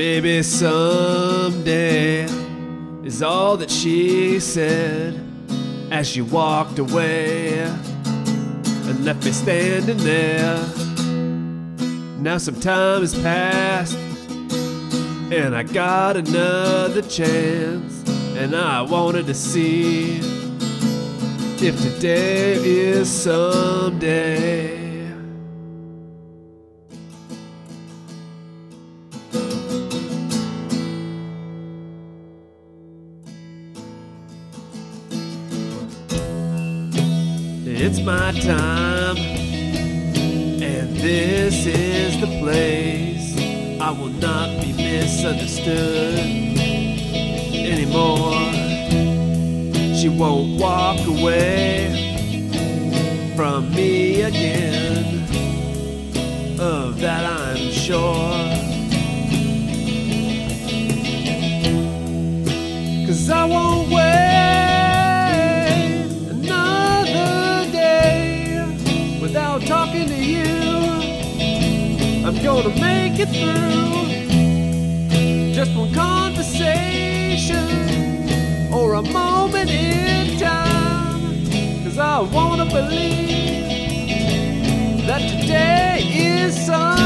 Maybe someday is all that she said as she walked away and left me standing there. Now some time has passed and I got another chance, and I wanted to see if today is someday. It's my time, and this is the place. I will not be misunderstood anymore. She won't walk away from me again, of that I'm sure. 'Cause I won't wait another day without talking to you. I'm gonna make it through just one conversation or a moment in time. 'Cause I wanna believe that today is some